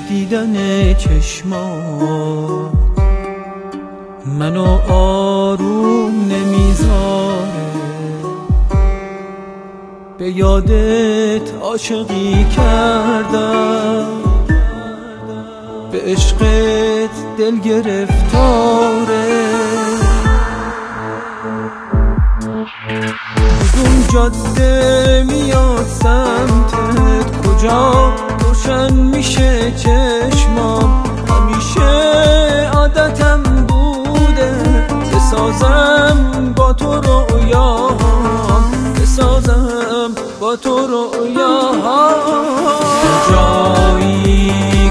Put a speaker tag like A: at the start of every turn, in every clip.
A: دیدن چشمات منو آروم نمیذاره، به یادت عاشقی کردم، به عشقت دل گرفتاره. کدوم جاده میاد سمتت، کجا روشن میشه چشمام، همیشه عادتم بوده بسازم با تو رویاهام، بسازم با تو رویاهام. کجایی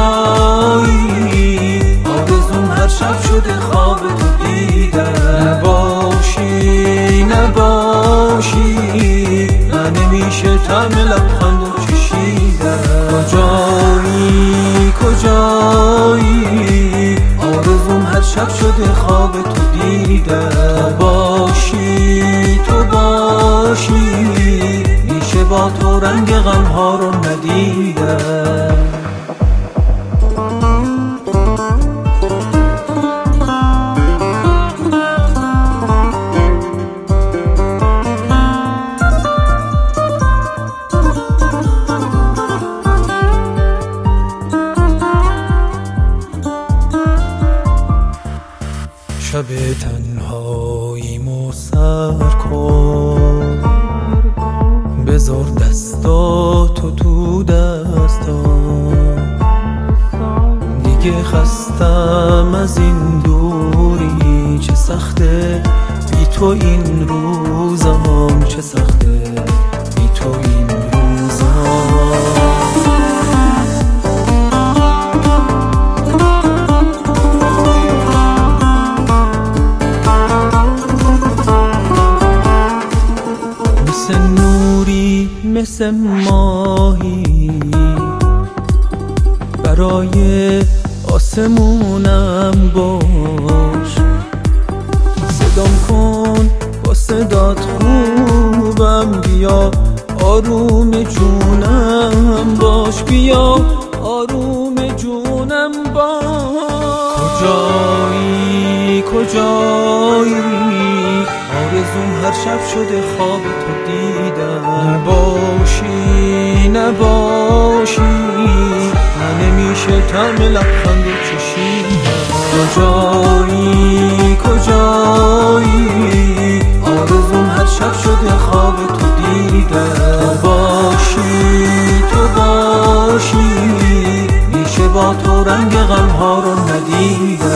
A: کجایی، آرزوم هر شب شده خواب تو دیدن، نباشی نباشی نه نمیشه طعم لبخند و چشیدن. کجایی کجایی، آرزوم هر شب شده خواب تو دیدن، باشی تو باشی میشه با تو رنگ غم ها رو ندیدن. شب تنهاییمو سر کن، بذار دستاتو تو دستام، دیگه خستم از این دوری، چه سخته بی تو این روزام، چه سخته بی تو این روزام. مثل نوری مثل ماهی برای آسمونم باش، صدام کن با صدات خوبم، بیا آروم جونم باش، بیا آروم جونم باش. کجایی کجایی، آرزوم هر شب شده خواب تو دیدن، نباشی نباشی نه نمیشه طعم لبخند و چشیدن. کجایی کجایی، آرزوم هر شب شده خواب تو دیدن، تو باشی تو باشی میشه با تو رنگ غم ها رو ندیدن.